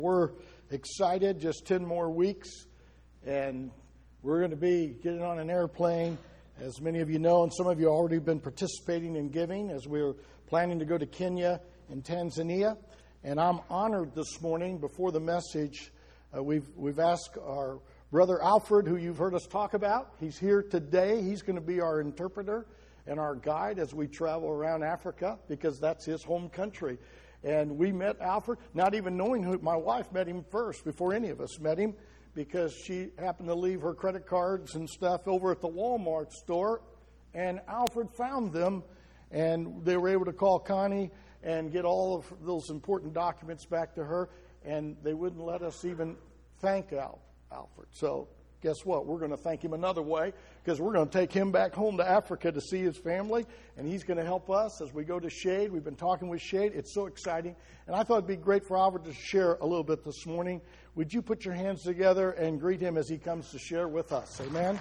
We're excited, just 10 more weeks, and we're going to be getting on an airplane, as many of you know, and some of you have already been participating in giving, as we're planning to go to Kenya and Tanzania. And I'm honored this morning, before the message, we've asked our brother Alfred, who you've heard us talk about. He's here today. He's going to be our interpreter and our guide as we travel around Africa, because that's his home country. And we met Alfred, not even knowing who. My wife met him first before any of us met him, because she happened to leave her credit cards and stuff over at the Walmart store, and Alfred found them, and they were able to call Connie and get all of those important documents back to her, and they wouldn't let us even thank Alfred. So guess what? We're going to thank him another way, because we're going to take him back home to Africa to see his family, and he's going to help us as we go to Shade. We've been talking with Shade. It's so exciting. And I thought it'd be great for Alfred to share a little bit this morning. Would you put your hands together and greet him as he comes to share with us? Amen.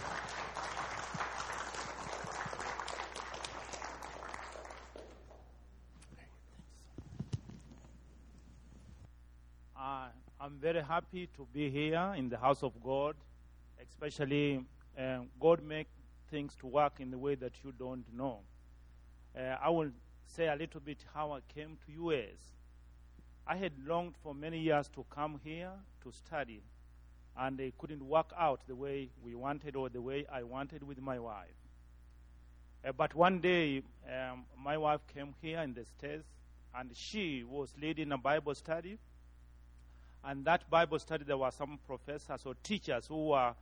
I'm very happy to be here in the house of God. Especially, God make things to work in the way that you don't know. I will say a little bit how I came to U.S. I had longed for many years to come here to study, and it couldn't work out the way we wanted or the way I wanted with my wife. But one day, my wife came here in the States, and she was leading a Bible study. And that Bible study, there were some professors or teachers who were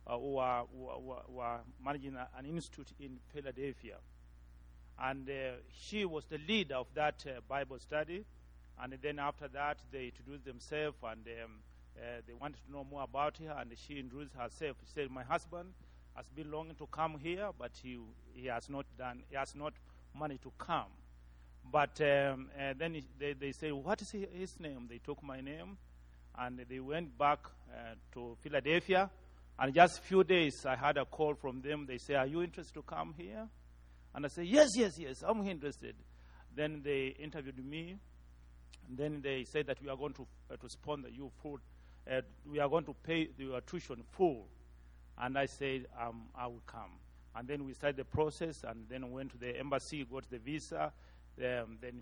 managing an institute in Philadelphia. And she was the leader of that Bible study. And then after that, they introduced themselves, and they wanted to know more about her. And she introduced herself. She said, "My husband has been longing to come here, but he has not managed to come." But then they said, "What is his name?" They took my name, and they went back to Philadelphia. And just a few days, I had a call from them. They say, "Are you interested to come here?" And I said, yes, I'm interested. Then they interviewed me. And then they said that we are going to sponsor you full. We are going to pay your tuition full. And I said, I will come. And then we started the process, and then went to the embassy, got the visa. Then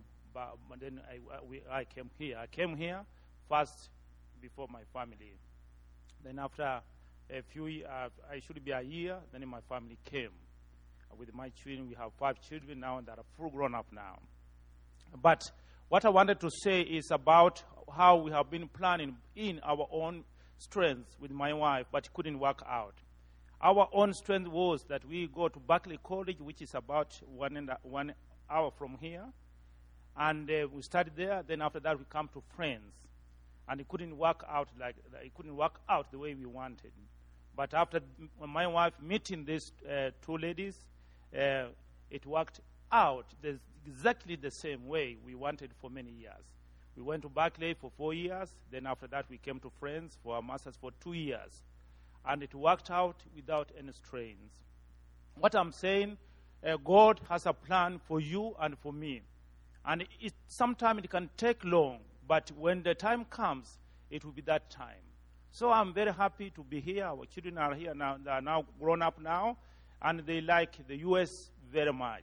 I came here. I came here first before my family. Then after a few, I should be a year, then my family came. With my children, we have 5 children now that are full grown up now. But what I wanted to say is about how we have been planning in our own strength with my wife, but it couldn't work out. Our own strength was that we go to Berkeley College, which is about 1 hour from here, and we studied there. Then after that, we come to France, and it couldn't work out the way we wanted. But after my wife meeting these 2 ladies, it worked out exactly the same way we wanted for many years. We went to Berkeley for 4 years. Then after that, we came to France for our master's for 2 years. And it worked out without any strains. What I'm saying, God has a plan for you and for me. And sometimes it can take long, but when the time comes, it will be that time. So I'm very happy to be here. Our children are here now. They are now grown up now, and they like the U.S. very much.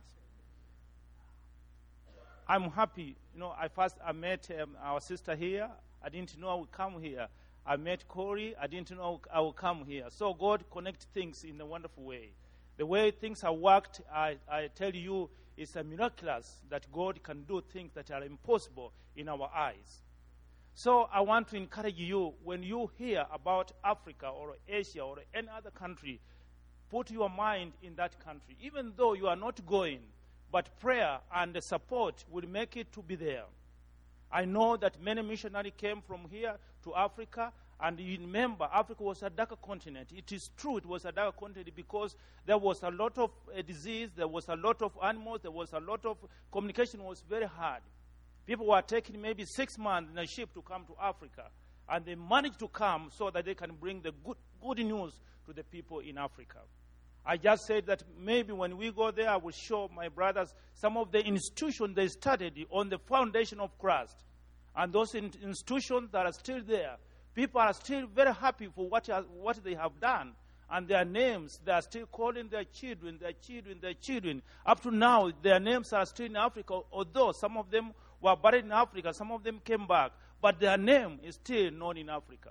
I'm happy. I met our sister here. I didn't know I would come here. I met Corey. I didn't know I would come here. So God connects things in a wonderful way. The way things have worked, I tell you, it's a miraculous that God can do things that are impossible in our eyes. So I want to encourage you, when you hear about Africa or Asia or any other country, put your mind in that country. Even though you are not going, but prayer and support will make it to be there. I know that many missionaries came from here to Africa, and you remember, Africa was a darker continent. It is true it was a darker continent because there was a lot of disease, there was a lot of animals, there was a lot of communication was very hard. People were taking maybe 6 months in a ship to come to Africa, and they managed to come so that they can bring the good news to the people in Africa. I just said that maybe when we go there, I will show my brothers some of the institutions they studied on the foundation of Christ. And those institutions that are still there, people are still very happy for what they have done. And their names, they are still calling their children, their children, their children. Up to now, their names are still in Africa, although some of them were buried in Africa, some of them came back. But their name is still known in Africa.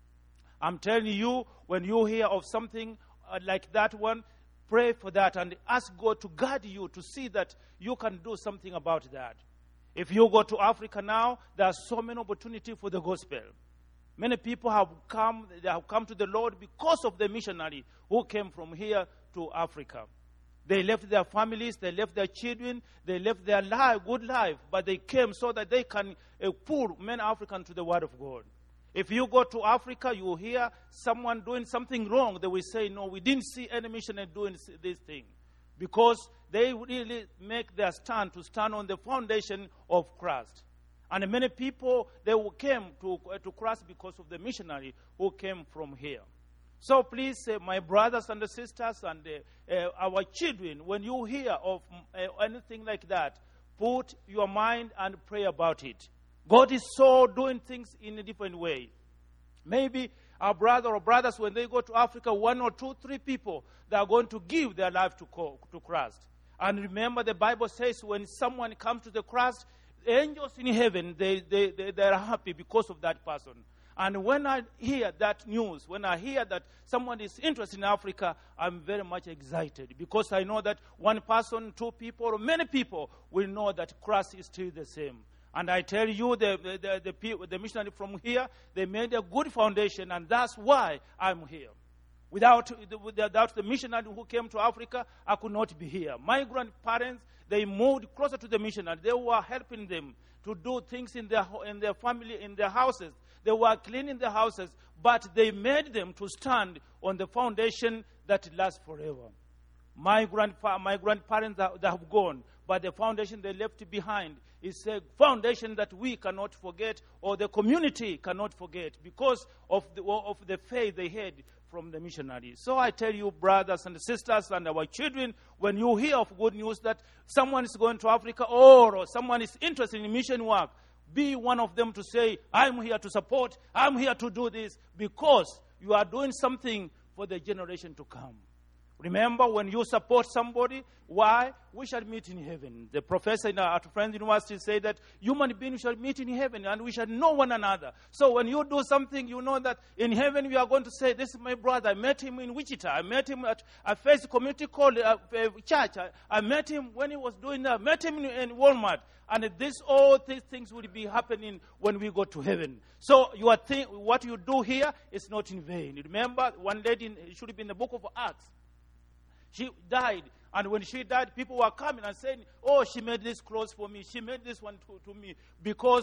I'm telling you, when you hear of something like that one, pray for that and ask God to guide you to see that you can do something about that. If you go to Africa now, there are so many opportunities for the gospel. Many people have come to the Lord because of the missionary who came from here to Africa. They left their families, they left their children, they left their good life, but they came so that they can pull many Africans to the Word of God. If you go to Africa, you will hear someone doing something wrong. They will say, no, we didn't see any missionary doing this thing. Because they really make their stand on the foundation of Christ. And many people, they came to Christ because of the missionary who came from here. So please, my brothers and sisters and our children, when you hear of anything like that, put your mind and pray about it. God is so doing things in a different way. Maybe our brother or brothers, when they go to Africa, 1 or 2, 3 people, they are going to give their life to Christ. And remember, the Bible says when someone comes to the Christ, angels in heaven, they are happy because of that person. And when I hear that news, when I hear that someone is interested in Africa, I'm very much excited because I know that 1 person, 2 people, or many people will know that Christ is still the same. And I tell you, the missionary from here, they made a good foundation, and that's why I'm here. Without the missionary who came to Africa, I could not be here. My grandparents, they moved closer to the missionary. They were helping them to do things in their family, in their houses. They were cleaning their houses, but they made them to stand on the foundation that lasts forever. My grandparents that have gone, but the foundation they left behind is a foundation that we cannot forget, or the community cannot forget, because of the faith they had from the missionaries. So I tell you, brothers and sisters and our children, when you hear of good news that someone is going to Africa or someone is interested in mission work, be one of them to say, I'm here to support, I'm here to do this, because you are doing something for the generation to come. Remember, when you support somebody, why? We shall meet in heaven. The professor at Friends University said that human beings shall meet in heaven and we shall know one another. So when you do something, you know that in heaven we are going to say, this is my brother. I met him in Wichita. I met him at a First Community Church. I met him when he was doing that. I met him in Walmart. And all these things will be happening when we go to heaven. So what you do here is not in vain. Remember, one lady, it should be in the book of Acts. She died, and when she died, people were coming and saying, oh, she made this clothes for me, she made this one to me. Because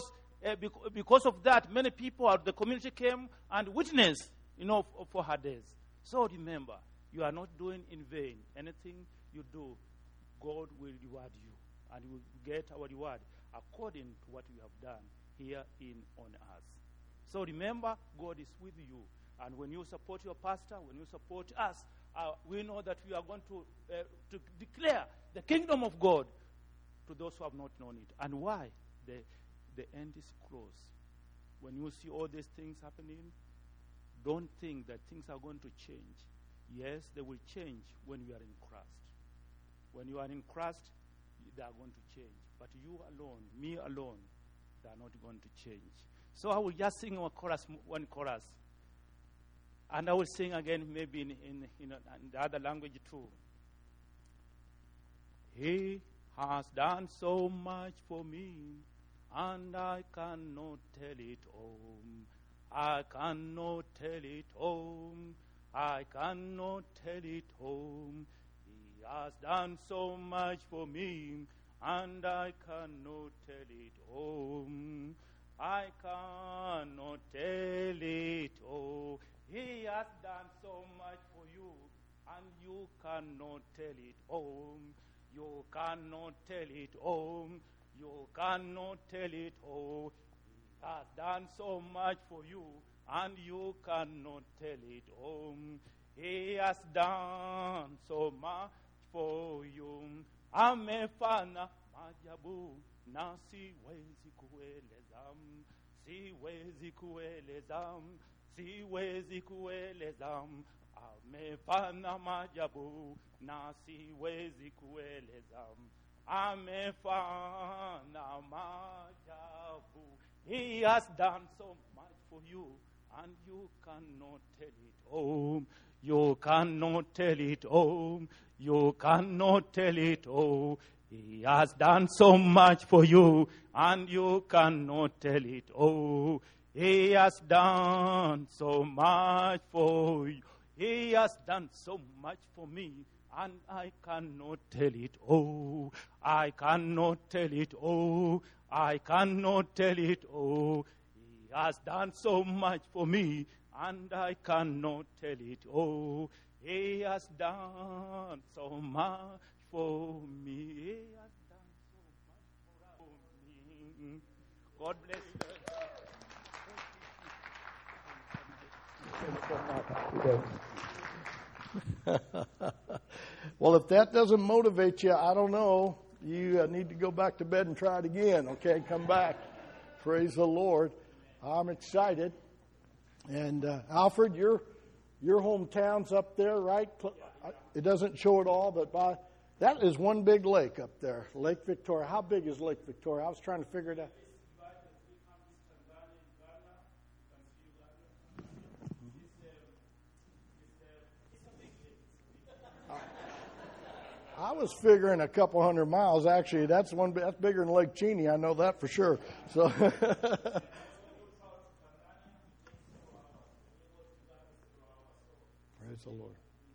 of that, many people out of the community came and witnessed, for her death. So remember, you are not doing in vain. Anything you do, God will reward you, and you will get our reward according to what you have done here on earth. So remember, God is with you. And when you support your pastor, when you support us, we know that we are going to declare the kingdom of God to those who have not known it. And why? The end is close. When you see all these things happening, don't think that things are going to change. Yes, they will change when we are in Christ. When you are in Christ, they are going to change. But you alone, me alone, they are not going to change. So I will just sing one chorus. And I will sing again maybe in the other language too. He has done so much for me, and I cannot tell it all. I cannot tell it all. I cannot tell it all. He has done so much for me, and I cannot tell it all. I cannot tell it all. He has done so much for you, and you cannot tell it all. You cannot tell it all. You cannot tell it all. He has done so much for you, and you cannot tell it all. He has done so much for you. Amefanya maajabu na siwezi kueleza. siwezi kueleza, siwezi kueleza, amefanya maajabu na siwezi kueleza, amefanya maajabu. He has done so much for you, and you cannot tell it all. You cannot tell it all. You cannot tell it all. He has done so much for you, and you cannot tell it all. He has done so much for you. He has done so much for me, and I cannot tell it all. I cannot tell it all. I cannot tell it all. He has done so much for me, and I cannot tell it all. He has done so much for me. He has done so much for me. God bless you. Well, if that doesn't motivate you, I don't know. You need to go back to bed and try it again, okay? Come back. Praise the Lord. I'm excited. And Alfred, your hometown's up there, right? It doesn't show it all, but that is one big lake up there, Lake Victoria. How big is Lake Victoria? I was trying to figure it out. I was figuring a couple hundred miles. Actually, that's bigger than Lake Cheney. I know that for sure. So, praise the Lord.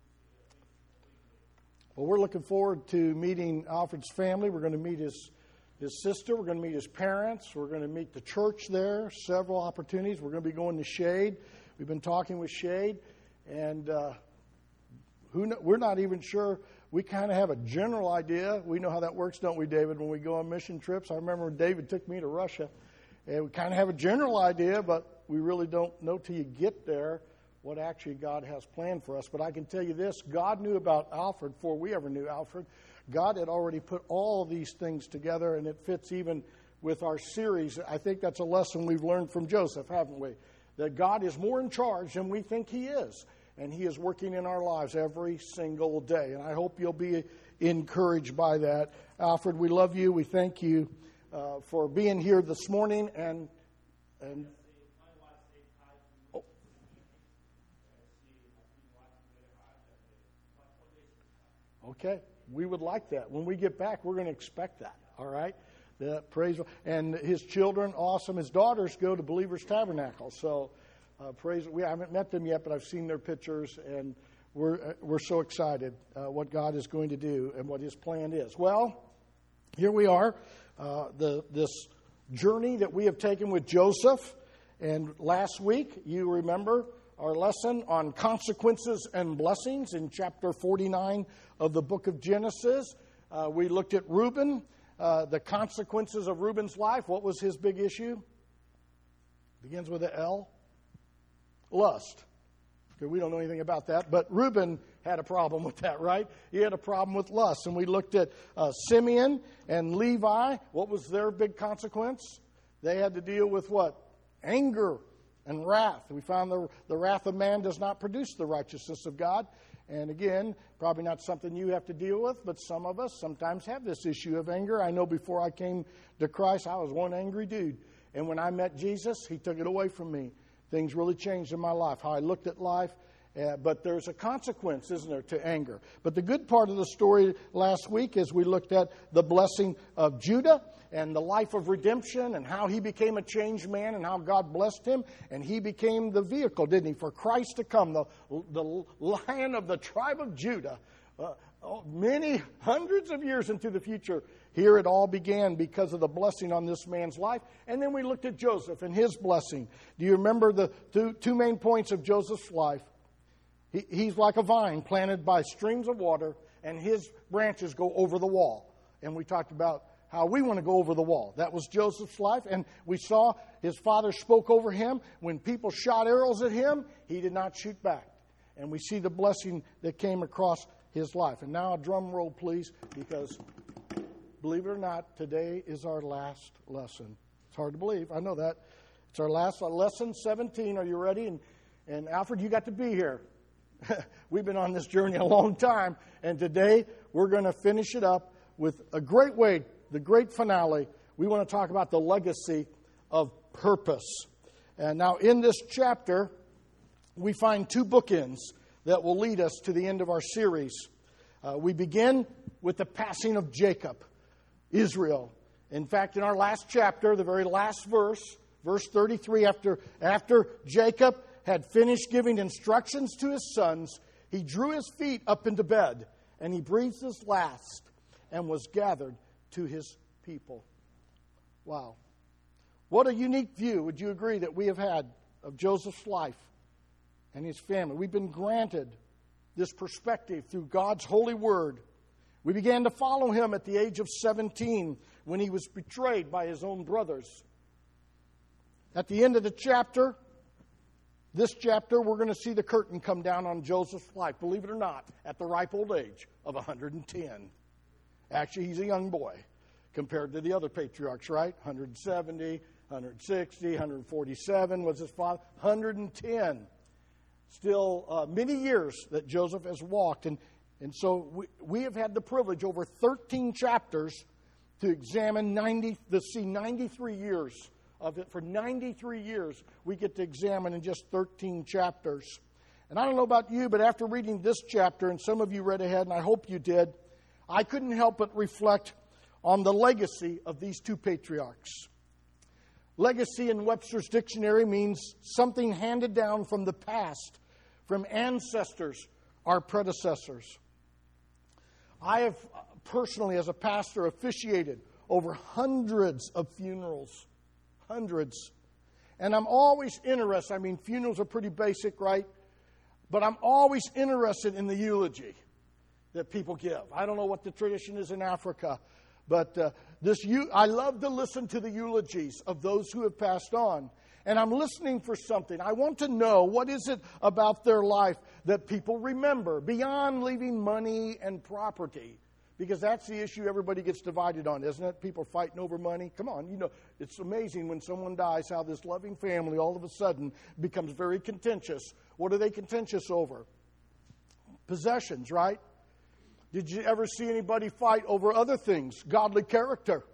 Well, we're looking forward to meeting Alfred's family. We're going to meet his sister. We're going to meet his parents. We're going to meet the church there. Several opportunities. We're going to be going to Shade. We've been talking with Shade, and we're not even sure. We kind of have a general idea. We know how that works, don't we, David, when we go on mission trips? I remember when David took me to Russia, and we kind of have a general idea, but we really don't know till you get there what actually God has planned for us. But I can tell you this, God knew about Alfred before we ever knew Alfred. God had already put all of these things together, and it fits even with our series. I think that's a lesson we've learned from Joseph, haven't we? That God is more in charge than we think He is. And He is working in our lives every single day. And I hope you'll be encouraged by that. Alfred, we love you. We thank you for being here this morning. And oh. Okay, we would like that. When we get back, we're going to expect that. All right? Praise. And his children, awesome. His daughters go to Believers Tabernacle. So. Praise. We haven't met them yet, but I've seen their pictures, and we're so excited what God is going to do and what His plan is. Well, here we are, this journey that we have taken with Joseph. And last week, you remember our lesson on consequences and blessings in chapter 49 of the book of Genesis. We looked at Reuben, the consequences of Reuben's life. What was his big issue? Begins with an L. Lust. Okay, we don't know anything about that, but Reuben had a problem with that, right? He had a problem with lust. And we looked at Simeon and Levi. What was their big consequence? They had to deal with what? Anger and wrath. We found the wrath of man does not produce the righteousness of God. And again, probably not something you have to deal with, but some of us sometimes have this issue of anger. I know before I came to Christ, I was one angry dude. And when I met Jesus, He took it away from me. Things really changed in my life, how I looked at life. But there's a consequence, isn't there, to anger. But the good part of the story last week is we looked at the blessing of Judah and the life of redemption and how he became a changed man and how God blessed him. And he became the vehicle, didn't he, for Christ to come, the Lion of the tribe of Judah. Many hundreds of years into the future, here it all began because of the blessing on this man's life. And then we looked at Joseph and his blessing. Do you remember the two main points of Joseph's life? He's like a vine planted by streams of water, and his branches go over the wall. And we talked about how we want to go over the wall. That was Joseph's life. And we saw his father spoke over him. When people shot arrows at him, he did not shoot back. And we see the blessing that came across his life. And now a drum roll, please, because believe it or not, today is our last lesson. It's hard to believe. I know that. It's our last lesson, 17. Are you ready? And Alfred, you got to be here. We've been on this journey a long time, and today we're going to finish it up with a great way, the great finale. We want to talk about the legacy of purpose. And now in this chapter, we find two bookends that will lead us to the end of our series. We begin with the passing of Jacob, Israel. In fact, in our last chapter, the very last verse, verse 33, after Jacob had finished giving instructions to his sons, he drew his feet up into bed, and he breathed his last and was gathered to his people. Wow. What a unique view, would you agree, that we have had of Joseph's life and his family. We've been granted this perspective through God's holy word. We began to follow him at the age of 17 when he was betrayed by his own brothers. At the end of the chapter, this chapter, we're going to see the curtain come down on Joseph's life, believe it or not, at the ripe old age of 110. Actually, he's a young boy compared to the other patriarchs, right? 170, 160, 147 was his father, 110. Still many years that Joseph has walked. And so we have had the privilege over 13 chapters to examine 93 years of it. For 93 years, we get to examine in just 13 chapters. And I don't know about you, but after reading this chapter, and some of you read ahead, and I hope you did, I couldn't help but reflect on the legacy of these two patriarchs. Legacy in Webster's dictionary means something handed down from the past, from ancestors, our predecessors. I have personally, as a pastor, officiated over hundreds of funerals. Hundreds. And I'm always interested. I mean, funerals are pretty basic, right? But I'm always interested in the eulogy that people give. I don't know what the tradition is in Africa, but I love to listen to the eulogies of those who have passed on. And I'm listening for something. I want to know, what is it about their life that people remember beyond leaving money and property? Because that's the issue everybody gets divided on, isn't it? People fighting over money. Come on, it's amazing when someone dies how this loving family all of a sudden becomes very contentious. What are they contentious over? Possessions, right? Did you ever see anybody fight over other things? Godly character.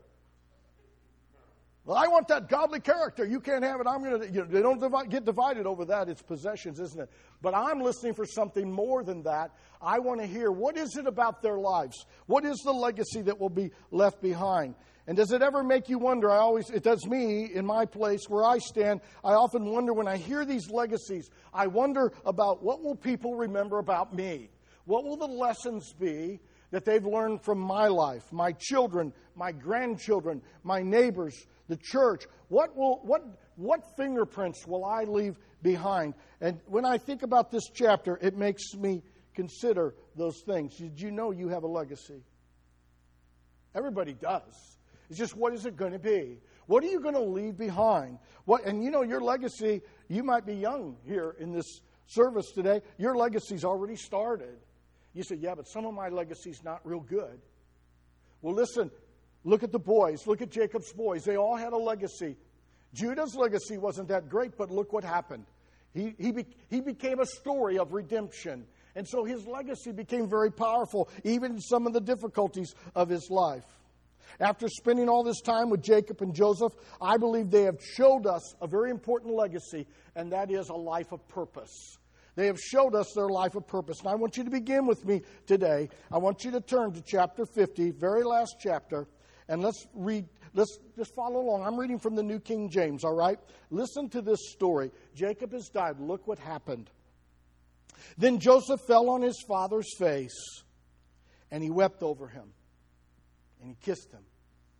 Well, I want that godly character. You can't have it. They don't get divided over that. It's possessions, isn't it? But I'm listening for something more than that. I want to hear, what is it about their lives? What is the legacy that will be left behind? And does it ever make you wonder? It does me in my place where I stand. I often wonder when I hear these legacies, I wonder about what will people remember about me? What will the lessons be that they've learned from my life, my children, my grandchildren, my neighbors, the church? What fingerprints will I leave behind? And when I think about this chapter, it makes me consider those things. Did you know you have a legacy? Everybody does. It's just, what is it going to be? What are you going to leave behind? And your legacy, you might be young here in this service today. Your legacy's already started. You say, yeah, but some of my legacy's not real good. Well, listen, look at the boys. Look at Jacob's boys. They all had a legacy. Judah's legacy wasn't that great, but look what happened. He became a story of redemption. And so his legacy became very powerful, even in some of the difficulties of his life. After spending all this time with Jacob and Joseph, I believe they have showed us a very important legacy, and that is a life of purpose. They have showed us their life of purpose. And I want you to begin with me today. I want you to turn to chapter 50, very last chapter, and let's read. Let's just follow along. I'm reading from the New King James, all right? Listen to this story. Jacob has died. Look what happened. Then Joseph fell on his father's face, and he wept over him, and he kissed him.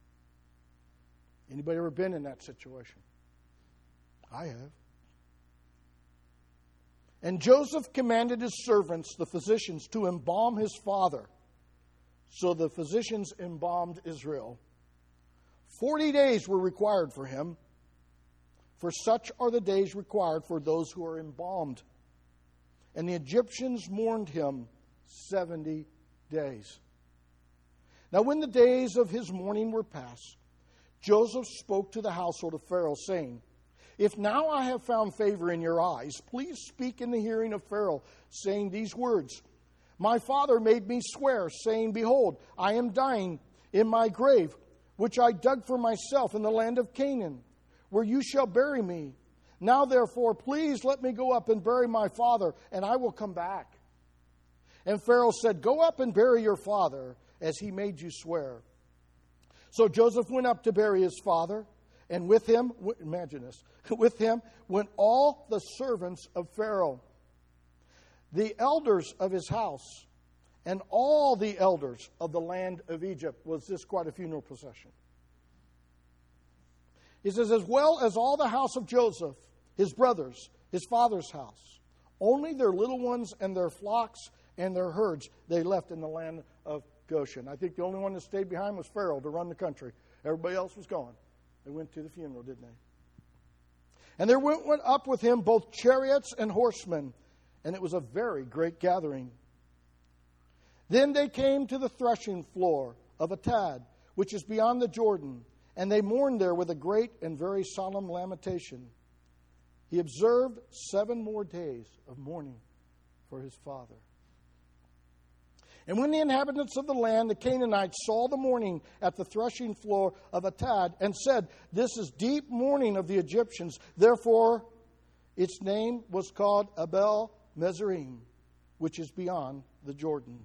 Anybody ever been in that situation? I have. And Joseph commanded his servants, the physicians, to embalm his father. So the physicians embalmed Israel. 40 days were required for him, for such are the days required for those who are embalmed. And the Egyptians mourned him 70 days. Now when the days of his mourning were past, Joseph spoke to the household of Pharaoh, saying, If now I have found favor in your eyes, please speak in the hearing of Pharaoh, saying these words. My father made me swear, saying, Behold, I am dying in my grave, which I dug for myself in the land of Canaan, where you shall bury me. Now, therefore, please let me go up and bury my father, and I will come back. And Pharaoh said, Go up and bury your father, as he made you swear. So Joseph went up to bury his father, and with him, imagine this, with him went all the servants of Pharaoh, the elders of his house, and all the elders of the land of Egypt. Was this quite a funeral procession? He says, as well as all the house of Joseph, his brothers, his father's house. Only their little ones and their flocks and their herds they left in the land of Goshen. I think the only one that stayed behind was Pharaoh to run the country. Everybody else was gone. They went to the funeral, didn't they? And there went up with him both chariots and horsemen, and it was a very great gathering. Then they came to the threshing floor of Atad, which is beyond the Jordan, and they mourned there with a great and very solemn lamentation. He observed 7 more days of mourning for his father. And when the inhabitants of the land, the Canaanites, saw the mourning at the threshing floor of Atad, and said, This is deep mourning of the Egyptians. Therefore, its name was called Abel Mizraim, which is beyond the Jordan.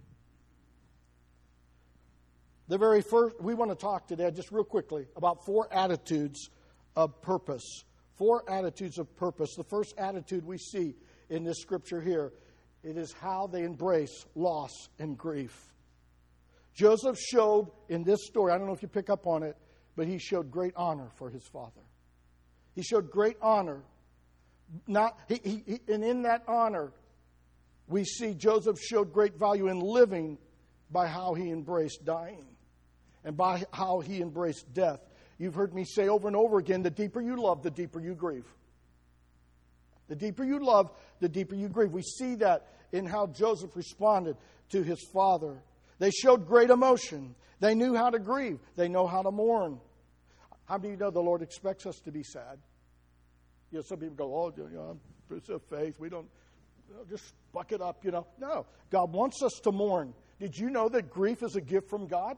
The very first, we want to talk today, just real quickly, about 4 attitudes of purpose. 4 attitudes of purpose. The first attitude we see in this scripture here, it is how they embrace loss and grief. Joseph showed in this story, I don't know if you pick up on it, but he showed great honor for his father. He showed great honor. And in that honor, we see Joseph showed great value in living by how he embraced dying and by how he embraced death. You've heard me say over and over again, the deeper you love, the deeper you grieve. The deeper you love, the deeper you grieve. We see that in how Joseph responded to his father. They showed great emotion. They knew how to grieve. They know how to mourn. How do you know the Lord expects us to be sad? You know, some people go, I'm Bruce of faith. We don't, just buck it up, No, God wants us to mourn. Did you know that grief is a gift from God?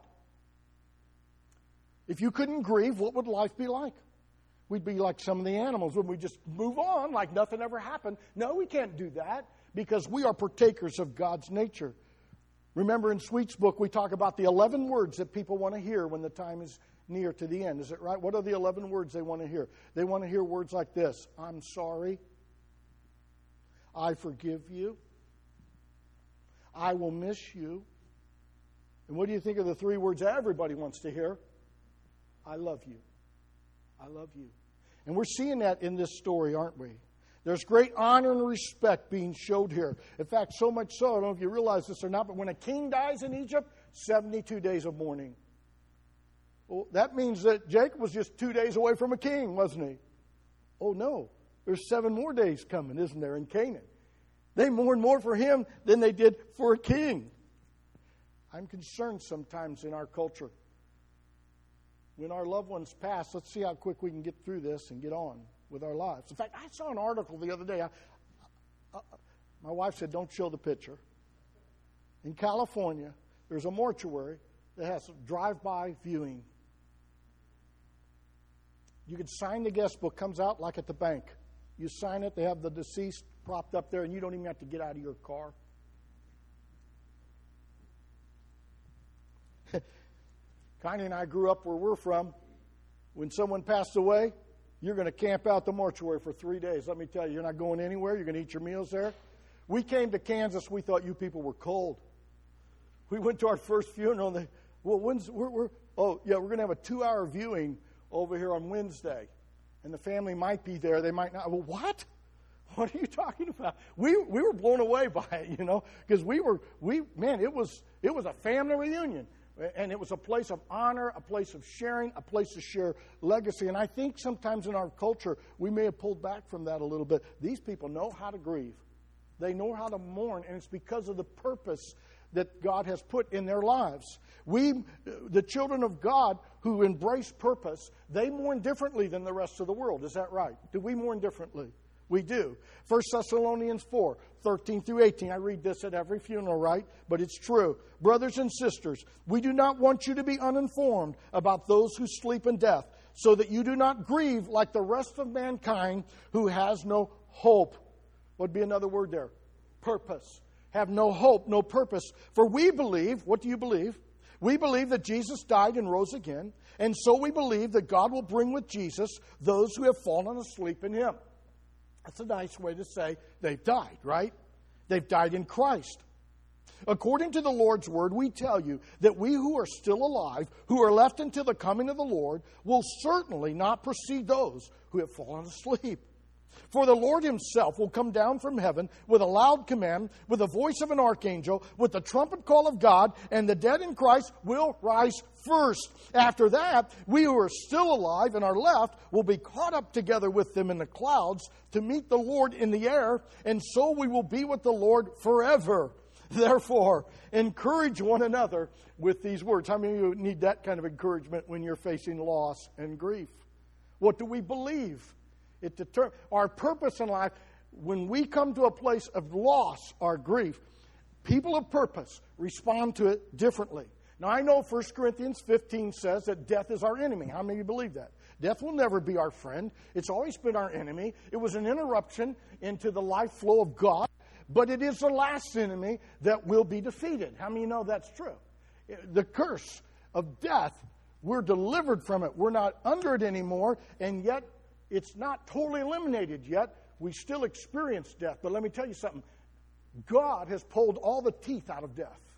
If you couldn't grieve, what would life be like? We'd be like some of the animals when we just move on like nothing ever happened. No, we can't do that because we are partakers of God's nature. Remember in Sweet's book, we talk about the 11 words that people want to hear when the time is near to the end. Is it right? What are the 11 words they want to hear? They want to hear words like this. I'm sorry. I forgive you. I will miss you. And what do you think of the 3 words everybody wants to hear? I love you. I love you. And we're seeing that in this story, aren't we? There's great honor and respect being showed here. In fact, so much so, I don't know if you realize this or not, but when a king dies in Egypt, 72 days of mourning. Well, that means that Jacob was just 2 days away from a king, wasn't he? Oh, no. There's 7 more days coming, isn't there, in Canaan? They mourn more for him than they did for a king. I'm concerned sometimes in our culture. When our loved ones pass, let's see how quick we can get through this and get on with our lives. In fact, I saw an article the other day. My wife said, don't show the picture. In California, there's a mortuary that has drive-by viewing. You can sign the guest book, comes out like at the bank. You sign it, they have the deceased propped up there, and you don't even have to get out of your car. Connie and I grew up where we're from. When someone passed away, you're going to camp out the mortuary for 3 days. Let me tell you, you're not going anywhere. You're going to eat your meals there. We came to Kansas. We thought you people were cold. We went to our first funeral. And we're going to have a 2-hour viewing over here on Wednesday. And the family might be there. They might not. Well, what? What are you talking about? We were blown away by it, because it was a family reunion. And it was a place of honor, a place of sharing, a place to share legacy. And I think sometimes in our culture, we may have pulled back from that a little bit. These people know how to grieve. They know how to mourn, and it's because of the purpose that God has put in their lives. We, the children of God who embrace purpose, they mourn differently than the rest of the world. Is that right? Do we mourn differently? We do. 1 Thessalonians 4, 13 through 18. I read this at every funeral, right? But it's true. Brothers and sisters, we do not want you to be uninformed about those who sleep in death, so that you do not grieve like the rest of mankind who has no hope. What would be another word there? Purpose. Have no hope, no purpose. For we believe, what do you believe? We believe that Jesus died and rose again, and so we believe that God will bring with Jesus those who have fallen asleep in Him. That's a nice way to say they've died, right? They've died in Christ. According to the Lord's word, we tell you that we who are still alive, who are left until the coming of the Lord, will certainly not precede those who have fallen asleep. For the Lord Himself will come down from heaven with a loud command, with the voice of an archangel, with the trumpet call of God, and the dead in Christ will rise first. After that, we who are still alive and are left will be caught up together with them in the clouds to meet the Lord in the air, and so we will be with the Lord forever. Therefore, encourage one another with these words. How many of you need that kind of encouragement when you're facing loss and grief? What do we believe? It determines our purpose in life. When we come to a place of loss or grief, people of purpose respond to it differently. Now, I know 1 Corinthians 15 says that death is our enemy. How many of you believe that? Death will never be our friend. It's always been our enemy. It was an interruption into the life flow of God, but it is the last enemy that will be defeated. How many of you know that's true? The curse of death, we're delivered from it. We're not under it anymore, and yet it's not totally eliminated yet. We still experience death. But let me tell you something. God has pulled all the teeth out of death.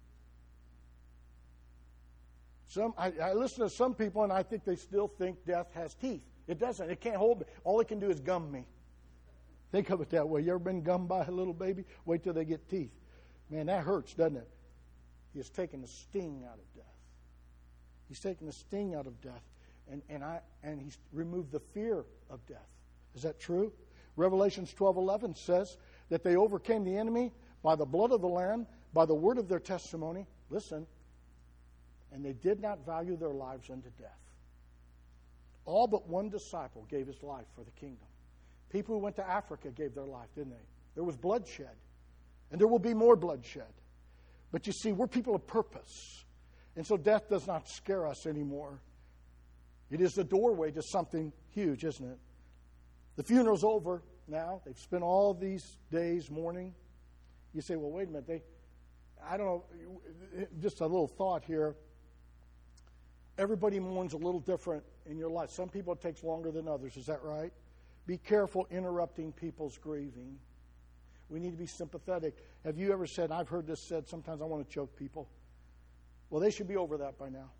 I listen to some people, and I think they still think death has teeth. It doesn't. It can't hold me. All it can do is gum me. Think of it that way. You ever been gummed by a little baby? Wait till they get teeth. Man, that hurts, doesn't it? He has taken the sting out of death. He's taken the sting out of death. And He's removed the fear of death. Is that true? Revelations 12:11 says that they overcame the enemy by the blood of the Lamb, by the word of their testimony. Listen. And they did not value their lives unto death. All but one disciple gave his life for the kingdom. People who went to Africa gave their life, didn't they? There was bloodshed. And there will be more bloodshed. But you see, we're people of purpose. And so death does not scare us anymore. It is the doorway to something huge, isn't it? The funeral's over now. They've spent all these days mourning. You say, well, wait a minute. I don't know, just a little thought here. Everybody mourns a little different in your life. Some people it takes longer than others. Is that right? Be careful interrupting people's grieving. We need to be sympathetic. Have you ever said, I've heard this said, sometimes I want to choke people. Well, they should be over that by now.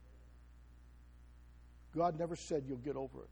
God never said you'll get over it.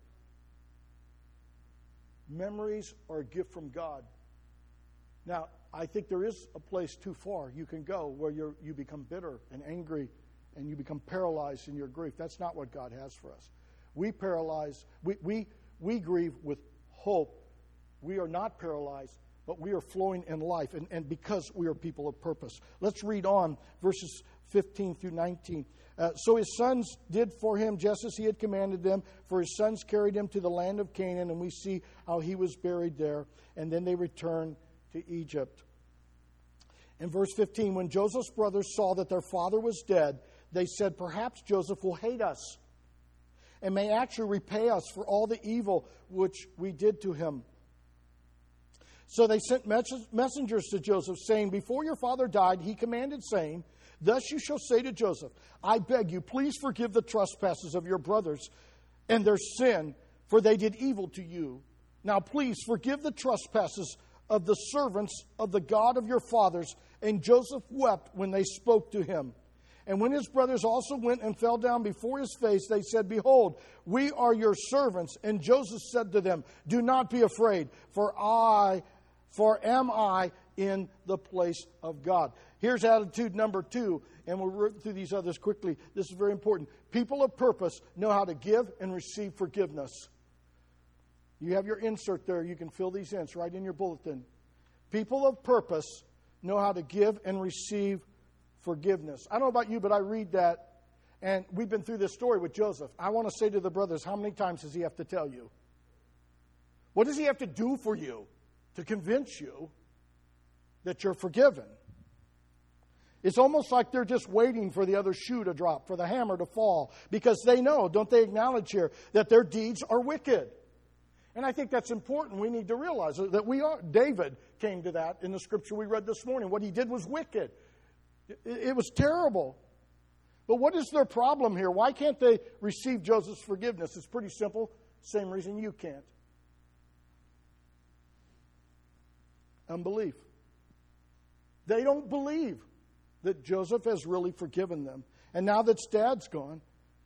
Memories are a gift from God. Now, I think there is a place too far you can go where you become bitter and angry and you become paralyzed in your grief. That's not what God has for us. We grieve with hope. We are not paralyzed, but we are flowing in life, and because we are people of purpose. Let's read on, verses 15 through 19. So his sons did for him just as he had commanded them, for his sons carried him to the land of Canaan, and we see how he was buried there, and then they returned to Egypt. In verse 15, when Joseph's brothers saw that their father was dead, they said, perhaps Joseph will hate us and may actually repay us for all the evil which we did to him. So they sent messengers to Joseph, saying, before your father died, he commanded, saying, thus you shall say to Joseph, I beg you, please forgive the trespasses of your brothers and their sin, for they did evil to you. Now please forgive the trespasses of the servants of the God of your fathers. And Joseph wept when they spoke to him. And when his brothers also went and fell down before his face, they said, behold, we are your servants. And Joseph said to them, do not be afraid, for am I in the place of God. Here's attitude number 2, and we'll run through these others quickly. This is very important. People of purpose know how to give and receive forgiveness. You have your insert there. You can fill these in. It's right in your bulletin. People of purpose know how to give and receive forgiveness. I don't know about you, but I read that, and we've been through this story with Joseph. I want to say to the brothers, how many times does he have to tell you? What does he have to do for you to convince you that you're forgiven? It's almost like they're just waiting for the other shoe to drop, for the hammer to fall, because they know, don't they acknowledge here, that their deeds are wicked. And I think that's important. We need to realize that we are. David came to that in the scripture we read this morning. What he did was wicked. It was terrible. But what is their problem here? Why can't they receive Joseph's forgiveness? It's pretty simple. Same reason you can't. Unbelief. They don't believe that Joseph has really forgiven them. And now that Dad's gone,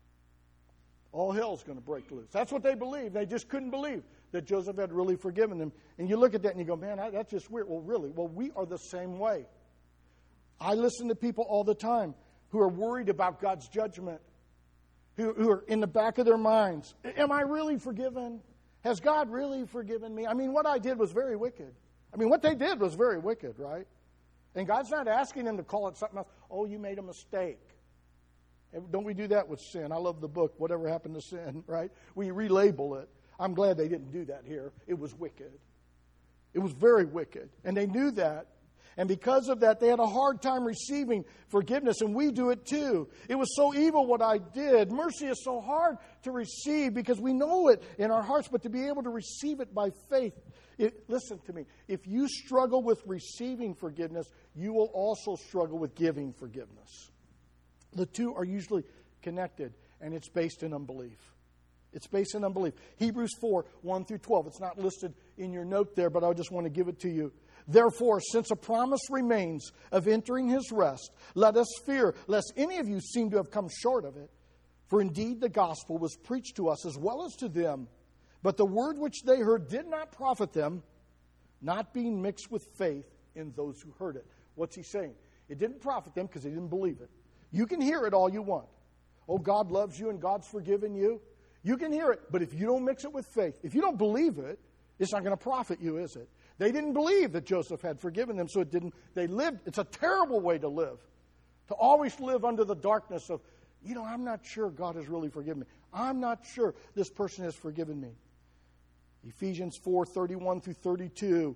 all hell's going to break loose. That's what they believe. They just couldn't believe that Joseph had really forgiven them. And you look at that and you go, man, that's just weird. Well, really? Well, we are the same way. I listen to people all the time who are worried about God's judgment, who are in the back of their minds. Am I really forgiven? Has God really forgiven me? I mean, what I did was very wicked. I mean, what they did was very wicked, right? And God's not asking them to call it something else. Oh, you made a mistake. Don't we do that with sin? I love the book, Whatever Happened to Sin, right? We relabel it. I'm glad they didn't do that here. It was wicked. It was very wicked. And they knew that. And because of that, they had a hard time receiving forgiveness. And we do it too. It was so evil what I did. Mercy is so hard to receive because we know it in our hearts. But to be able to receive it by faith, listen to me. If you struggle with receiving forgiveness, you will also struggle with giving forgiveness. The two are usually connected, and it's based in unbelief. It's based in unbelief. Hebrews 4, 1 through 12. It's not listed in your note there, but I just want to give it to you. Therefore, since a promise remains of entering his rest, let us fear, lest any of you seem to have come short of it. For indeed the gospel was preached to us as well as to them, but the word which they heard did not profit them, not being mixed with faith in those who heard it. What's he saying? It didn't profit them because they didn't believe it. You can hear it all you want. Oh, God loves you and God's forgiven you. You can hear it, but if you don't mix it with faith, if you don't believe it, it's not going to profit you, is it? They didn't believe that Joseph had forgiven them, so it didn't. They lived. It's a terrible way to live. To always live under the darkness of, I'm not sure God has really forgiven me. I'm not sure this person has forgiven me. Ephesians 4, 31 through 32.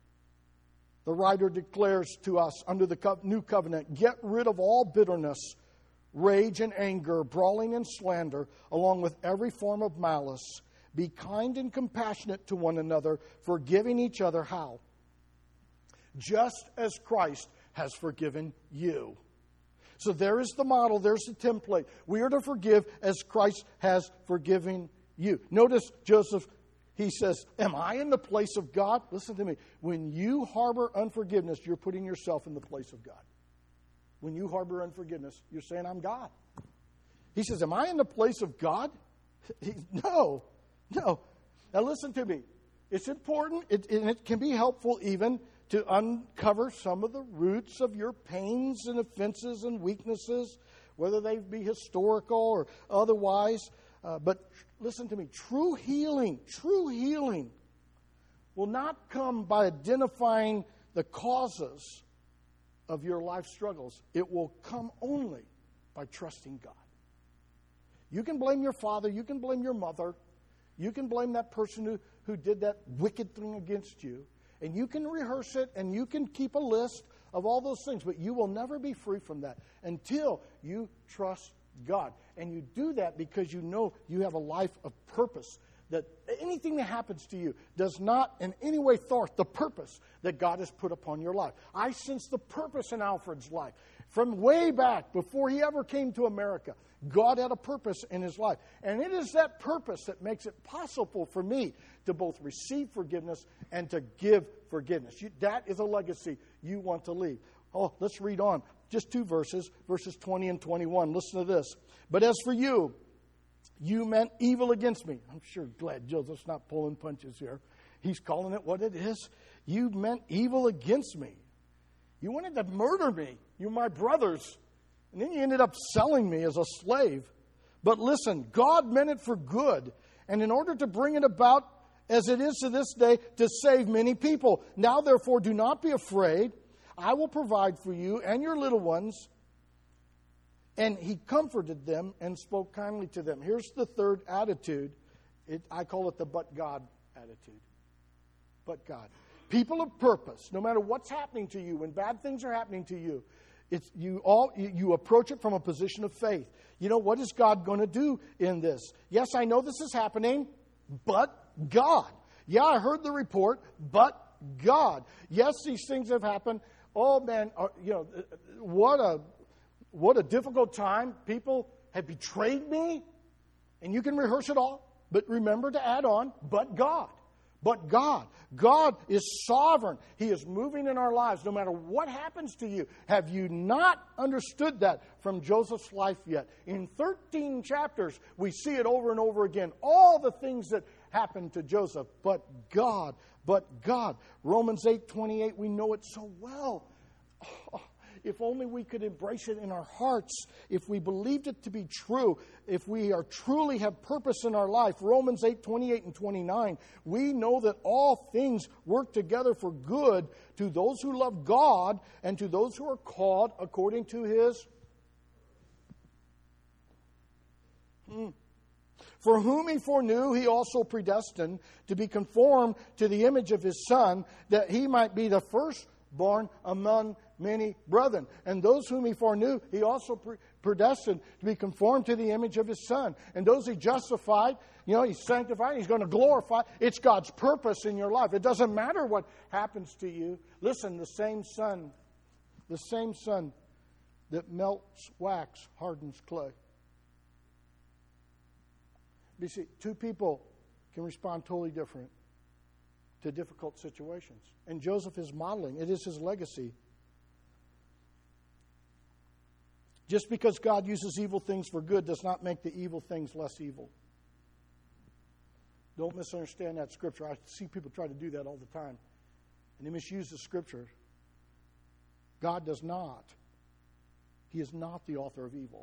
The writer declares to us under the new covenant, get rid of all bitterness, rage and anger, brawling and slander, along with every form of malice. Be kind and compassionate to one another, forgiving each other. How? Just as Christ has forgiven you. So there is the model, there's the template. We are to forgive as Christ has forgiven you. Notice Joseph, he says, am I in the place of God? Listen to me. When you harbor unforgiveness, you're putting yourself in the place of God. When you harbor unforgiveness, you're saying, I'm God. He says, am I in the place of God? No. Now listen to me. It's important, and it can be helpful even to uncover some of the roots of your pains and offenses and weaknesses, whether they be historical or otherwise. But listen to me. True healing will not come by identifying the causes of your life struggles. It will come only by trusting God. You can blame your father. You can blame your mother. You can blame that person who did that wicked thing against you. And you can rehearse it and you can keep a list of all those things. But you will never be free from that until you trust God. And you do that because you know you have a life of purpose. That anything that happens to you does not in any way thwart the purpose that God has put upon your life. I sense the purpose in Alfred's life. From way back, before he ever came to America, God had a purpose in his life. And it is that purpose that makes it possible for me to both receive forgiveness and to give forgiveness. That is a legacy you want to leave. Oh, let's read on. Just two verses 20 and 21. Listen to this. But as for you, you meant evil against me. I'm sure glad Joseph's not pulling punches here. He's calling it what it is. You meant evil against me. You wanted to murder me. You're my brothers. And then you ended up selling me as a slave. But listen, God meant it for good. And in order to bring it about as it is to this day, to save many people. Now, therefore, do not be afraid. I will provide for you and your little ones. And he comforted them and spoke kindly to them. Here's the third attitude. I call it the but God attitude. But God. People of purpose, no matter what's happening to you, when bad things are happening to you, you approach it from a position of faith. You know, what is God going to do in this? Yes, I know this is happening, but God. Yeah, I heard the report, but God. Yes, these things have happened. Oh, man, what a difficult time. People have betrayed me. And you can rehearse it all. But remember to add on, but God. But God. God is sovereign. He is moving in our lives no matter what happens to you. Have you not understood that from Joseph's life yet? In 13 chapters, we see it over and over again. All the things that happened to Joseph. But God. But God. Romans 8:28, we know it so well. Oh, if only we could embrace it in our hearts, if we believed it to be true, if we are truly have purpose in our life. Romans 8:28 and 29, we know that all things work together for good to those who love God and to those who are called according to His. For whom He foreknew, He also predestined to be conformed to the image of His Son, that He might be the firstborn among many brethren. And those whom He foreknew, He also predestined to be conformed to the image of His Son. And those He justified, He's sanctified, He's going to glorify. It's God's purpose in your life. It doesn't matter what happens to you. Listen, the same sun that melts wax hardens clay. You see, two people can respond totally different to difficult situations. And Joseph is modeling. It is his legacy. Just because God uses evil things for good does not make the evil things less evil. Don't misunderstand that scripture. I see people try to do that all the time. And they misuse the scripture. God does not. He is not the author of evil.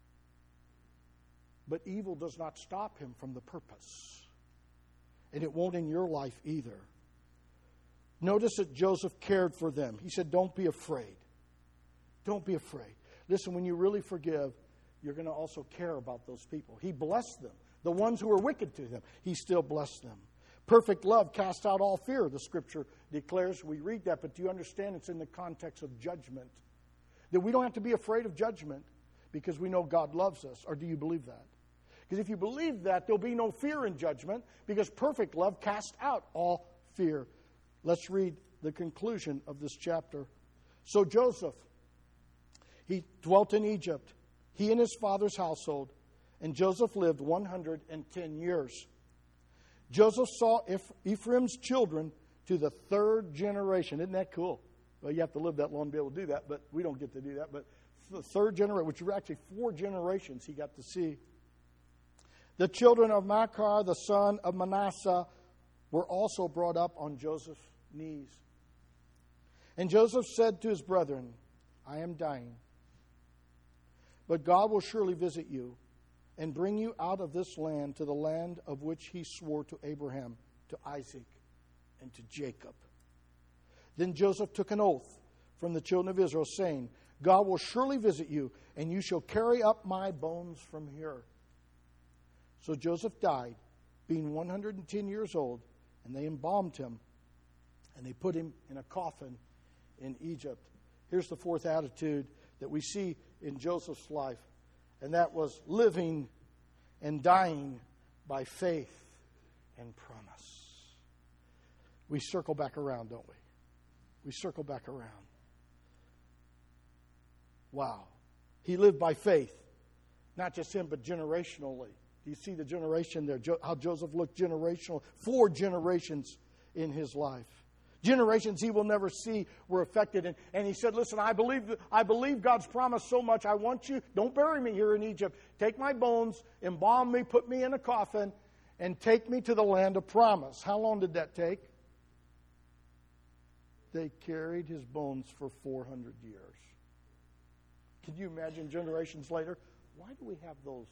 But evil does not stop Him from the purpose. And it won't in your life either. Notice that Joseph cared for them. He said, don't be afraid. Don't be afraid. Listen, when you really forgive, you're going to also care about those people. He blessed them. The ones who were wicked to them, He still blessed them. Perfect love casts out all fear, the scripture declares. We read that, but do you understand it's in the context of judgment? That we don't have to be afraid of judgment because we know God loves us. Or do you believe that? Because if you believe that, there'll be no fear in judgment because perfect love casts out all fear. Let's read the conclusion of this chapter. So Joseph, he dwelt in Egypt, he and his father's household, and Joseph lived 110 years. Joseph saw Ephraim's children to the third generation. Isn't that cool? Well, you have to live that long to be able to do that, but we don't get to do that. But the third generation, which were actually 4 generations he got to see. The children of Machir, the son of Manasseh, were also brought up on Joseph's knees. And Joseph said to his brethren, I am dying, but God will surely visit you and bring you out of this land to the land of which He swore to Abraham, to Isaac, and to Jacob. Then Joseph took an oath from the children of Israel, saying, God will surely visit you, and you shall carry up my bones from here. So Joseph died, being 110 years old, and they embalmed him, and they put him in a coffin in Egypt. Here's the fourth attitude that we see in Joseph's life, and that was living and dying by faith and promise. We circle back around, don't we? We circle back around. Wow. He lived by faith. Not just him, but generationally. Do you see the generation there? How Joseph looked generational. 4 generations in his life. Generations he will never see were affected. And he said, listen, I believe God's promise so much. I want you, don't bury me here in Egypt. Take my bones, embalm me, put me in a coffin, and take me to the land of promise. How long did that take? They carried his bones for 400 years. Can you imagine generations later? Why do we have those?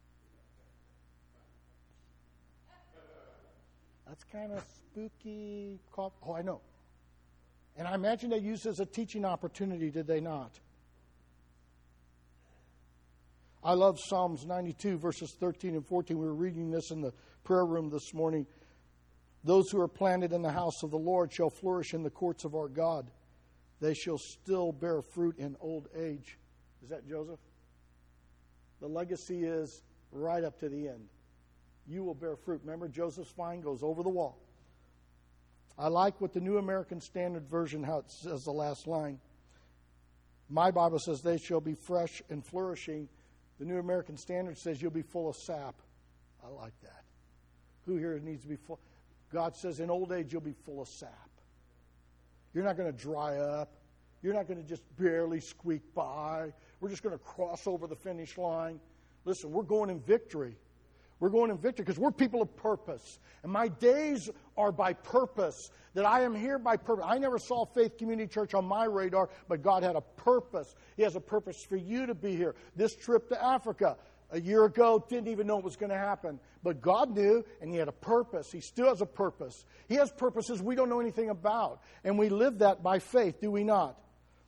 That's kind of spooky. Oh, I know. And I imagine they used it as a teaching opportunity, did they not? I love Psalms 92, verses 13 and 14. We were reading this in the prayer room this morning. Those who are planted in the house of the Lord shall flourish in the courts of our God. They shall still bear fruit in old age. Is that Joseph? The legacy is right up to the end. You will bear fruit. Remember, Joseph's vine goes over the wall. I like what the New American Standard Version, how it says the last line. My Bible says they shall be fresh and flourishing. The New American Standard says you'll be full of sap. I like that. Who here needs to be full? God says in old age you'll be full of sap. You're not going to dry up. You're not going to just barely squeak by. We're just going to cross over the finish line. Listen, we're going in victory. We're going in victory because we're people of purpose. And my days are by purpose, that I am here by purpose. I never saw Faith Community Church on my radar, but God had a purpose. He has a purpose for you to be here. This trip to Africa, a year ago, didn't even know it was going to happen. But God knew, and He had a purpose. He still has a purpose. He has purposes we don't know anything about. And we live that by faith, do we not?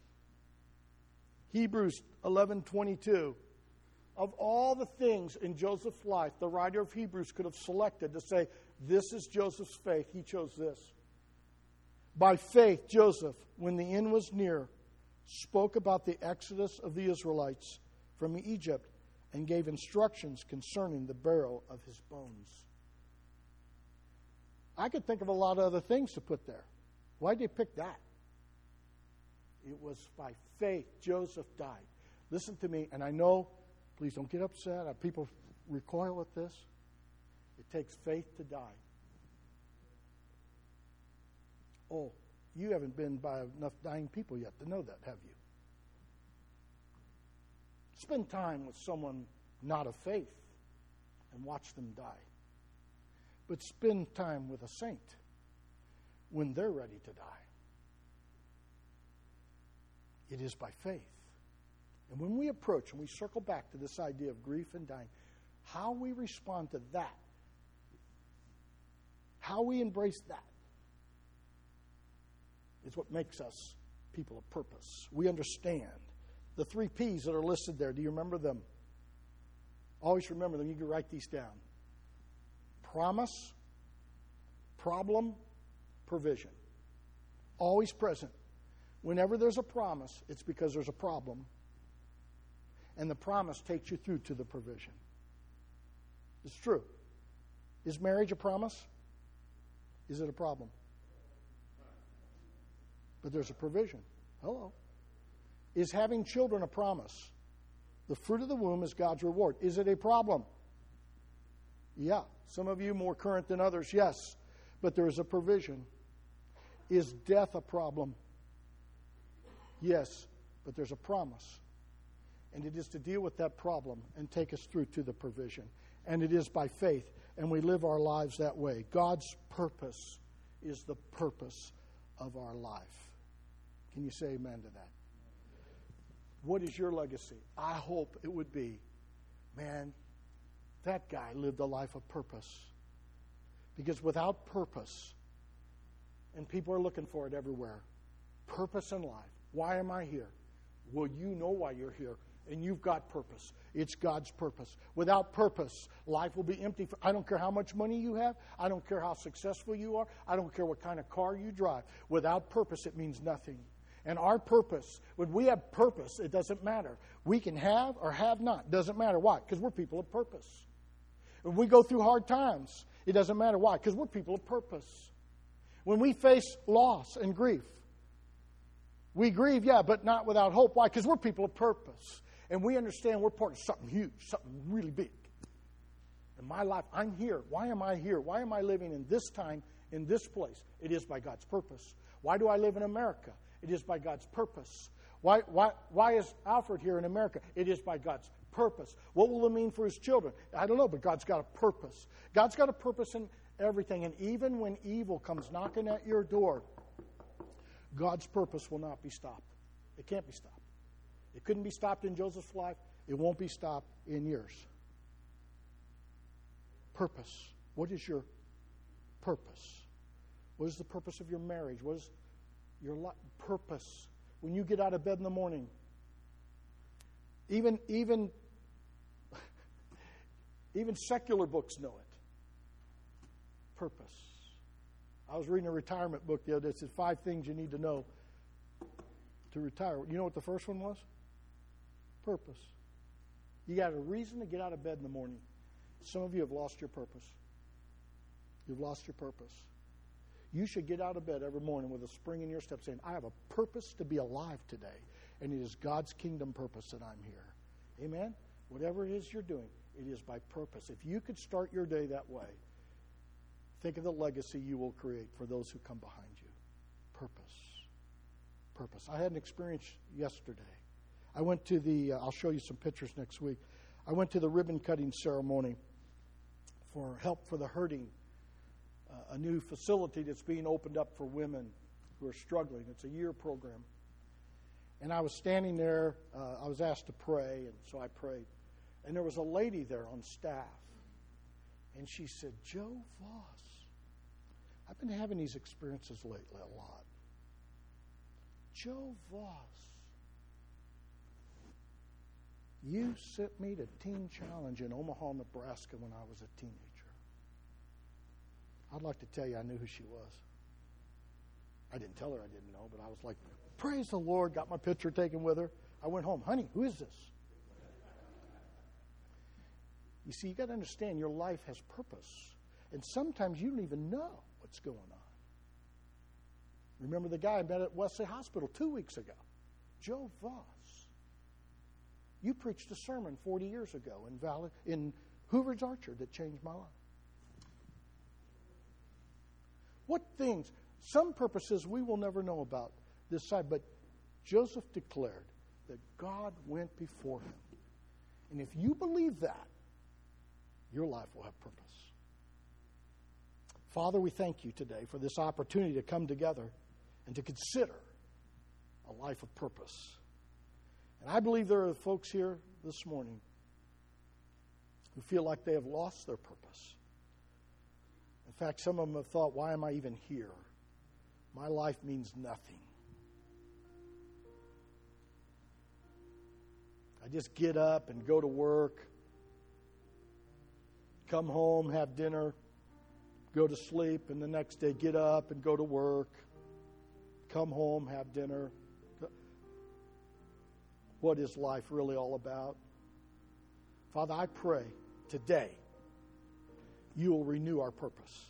Hebrews 11:22. Of all the things in Joseph's life, the writer of Hebrews could have selected to say, this is Joseph's faith. He chose this. By faith, Joseph, when the end was near, spoke about the exodus of the Israelites from Egypt and gave instructions concerning the burial of his bones. I could think of a lot of other things to put there. Why did they pick that? It was by faith Joseph died. Listen to me, and I know, please don't get upset. People recoil at this. It takes faith to die. Oh, you haven't been by enough dying people yet to know that, have you? Spend time with someone not of faith and watch them die. But spend time with a saint when they're ready to die. It is by faith. And when we approach and we circle back to this idea of grief and dying, how we respond to that, how we embrace that, is what makes us people of purpose. We understand the 3 P's that are listed there. Do you remember them? Always remember them. You can write these down. Promise, problem, provision. Always present. Whenever there's a promise, it's because there's a problem. And the promise takes you through to the provision. It's true. Is marriage a promise? Is it a problem? But there's a provision. Hello. Is having children a promise? The fruit of the womb is God's reward. Is it a problem? Yeah. Some of you more current than others, yes. But there is a provision. Is death a problem? Yes. But there's a promise. And it is to deal with that problem and take us through to the provision. And it is by faith. And we live our lives that way. God's purpose is the purpose of our life. Can you say amen to that? What is your legacy? I hope it would be, man, that guy lived a life of purpose. Because without purpose, and people are looking for it everywhere, purpose in life. Why am I here? Well, you know why you're here. And you've got purpose. It's God's purpose. Without purpose, life will be empty. I don't care how much money you have. I don't care how successful you are. I don't care what kind of car you drive. Without purpose, it means nothing. And our purpose, when we have purpose, it doesn't matter. We can have or have not. Doesn't matter. Why? Because we're people of purpose. When we go through hard times, it doesn't matter. Why? Because we're people of purpose. When we face loss and grief, we grieve, yeah, but not without hope. Why? Because we're people of purpose. And we understand we're part of something huge, something really big. In my life, I'm here. Why am I here? Why am I living in this time, in this place? It is by God's purpose. Why do I live in America? It is by God's purpose. Why is Alfred here in America? It is by God's purpose. What will it mean for his children? I don't know, but God's got a purpose. God's got a purpose in everything. And even when evil comes knocking at your door, God's purpose will not be stopped. It can't be stopped. It couldn't be stopped in Joseph's life. It won't be stopped in yours. Purpose. What is your purpose? What is the purpose of your marriage? What is your purpose? When you get out of bed in the morning, even Even secular books know it. Purpose. I was reading a retirement book the other day. It said 5 things you need to know to retire. You know what the first one was? Purpose. You got a reason to get out of bed in the morning. Some of you have lost your purpose. You've lost your purpose. You should get out of bed every morning with a spring in your step saying, I have a purpose to be alive today, and it is God's kingdom purpose that I'm here. Amen? Whatever it is you're doing, it is by purpose. If you could start your day that way, think of the legacy you will create for those who come behind you. Purpose. Purpose. I had an experience yesterday. I went to I'll show you some pictures next week. I went to the ribbon cutting ceremony for Help for the Hurting, a new facility that's being opened up for women who are struggling. It's a year program. And I was standing there. I was asked to pray, and so I prayed. And there was a lady there on staff. And she said, Joe Voss, I've been having these experiences lately a lot. Joe Voss, you sent me to Teen Challenge in Omaha, Nebraska when I was a teenager. I'd like to tell you I knew who she was. I didn't tell her I didn't know, but I was like, praise the Lord, got my picture taken with her. I went home. Honey, who is this? You see, you got to understand your life has purpose. And sometimes you don't even know what's going on. Remember the guy I met at Wesley Hospital 2 weeks ago? Joe Voss. You preached a sermon 40 years ago in Hoover's Archer that changed my life. What things, some purposes we will never know about this side, but Joseph declared that God went before him. And if you believe that, your life will have purpose. Father, we thank you today for this opportunity to come together and to consider a life of purpose. And I believe there are folks here this morning who feel like they have lost their purpose. In fact, some of them have thought, why am I even here? My life means nothing. I just get up and go to work, come home, have dinner, go to sleep, and the next day get up and go to work, come home, have dinner. What is life really all about? Father, I pray today you will renew our purpose.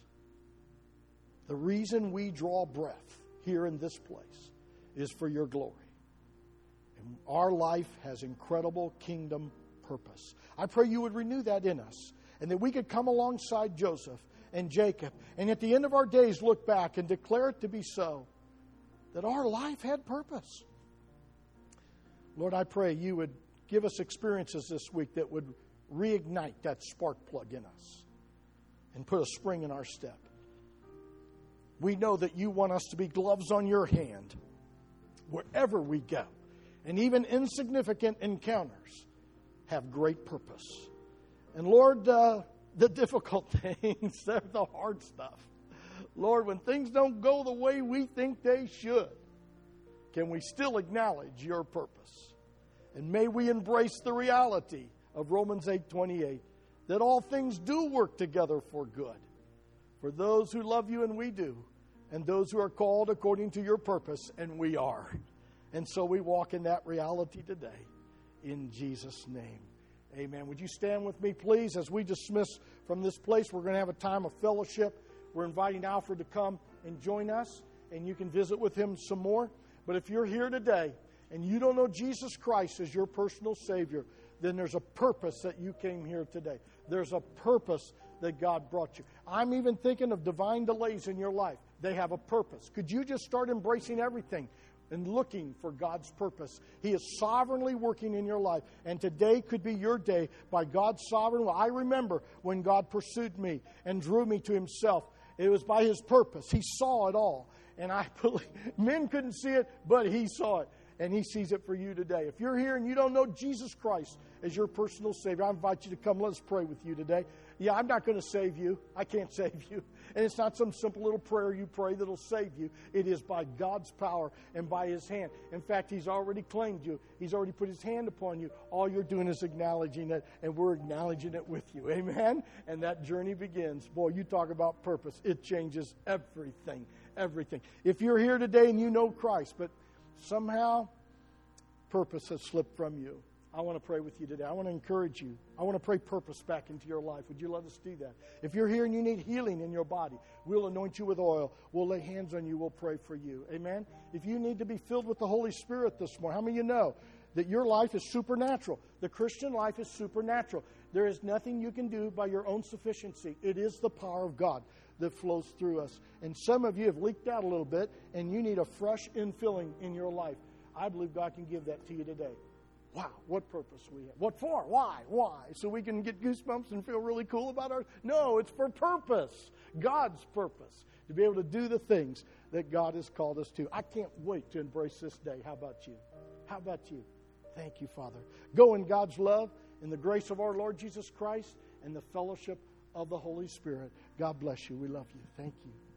The reason we draw breath here in this place is for your glory. And our life has incredible kingdom purpose. I pray you would renew that in us, and that we could come alongside Joseph and Jacob, and at the end of our days look back and declare it to be so, that our life had purpose. Lord, I pray you would give us experiences this week that would reignite that spark plug in us and put a spring in our step. We know that you want us to be gloves on your hand wherever we go. And even insignificant encounters have great purpose. And Lord, the difficult things, they're the hard stuff. Lord, when things don't go the way we think they should, can we still acknowledge your purpose? And may we embrace the reality of Romans 8:28, that all things do work together for good, for those who love you, and we do, and those who are called according to your purpose, and we are. And so we walk in that reality today, in Jesus' name. Amen. Would you stand with me, please, as we dismiss from this place? We're going to have a time of fellowship. We're inviting Alfred to come and join us, and you can visit with him some more. But if you're here today and you don't know Jesus Christ as your personal Savior, then there's a purpose that you came here today. There's a purpose that God brought you. I'm even thinking of divine delays in your life. They have a purpose. Could you just start embracing everything and looking for God's purpose? He is sovereignly working in your life. And today could be your day by God's sovereign will. I remember when God pursued me and drew me to himself. It was by his purpose. He saw it all. And I believe men couldn't see it, but he saw it. And He sees it for you today. If you're here and you don't know Jesus Christ as your personal Savior, I invite you to come. Let us pray with you today. Yeah, I'm not going to save you. I can't save you. And it's not some simple little prayer you pray that'll save you. It is by God's power and by His hand. In fact, He's already claimed you. He's already put His hand upon you. All you're doing is acknowledging it, and we're acknowledging it with you. Amen? And that journey begins. Boy, you talk about purpose. It changes everything. Everything. If you're here today and you know Christ, but somehow purpose has slipped from you, I want to pray with you today. I want to encourage you. I want to pray purpose back into your life. Would you let us do that? If you're here and you need healing in your body, we'll anoint you with oil. We'll lay hands on you. We'll pray for you. Amen? If you need to be filled with the Holy Spirit this morning, how many of you know that your life is supernatural? The Christian life is supernatural. There is nothing you can do by your own sufficiency. It is the power of God that flows through us. And some of you have leaked out a little bit, and you need a fresh infilling in your life. I believe God can give that to you today. Wow, what purpose we have. What for? Why? So we can get goosebumps and feel really cool about our... No, it's for purpose. God's purpose. To be able to do the things that God has called us to. I can't wait to embrace this day. How about you? How about you? Thank you, Father. Go in God's love, in the grace of our Lord Jesus Christ, and the fellowship of the Holy Spirit. God bless you. We love you. Thank you.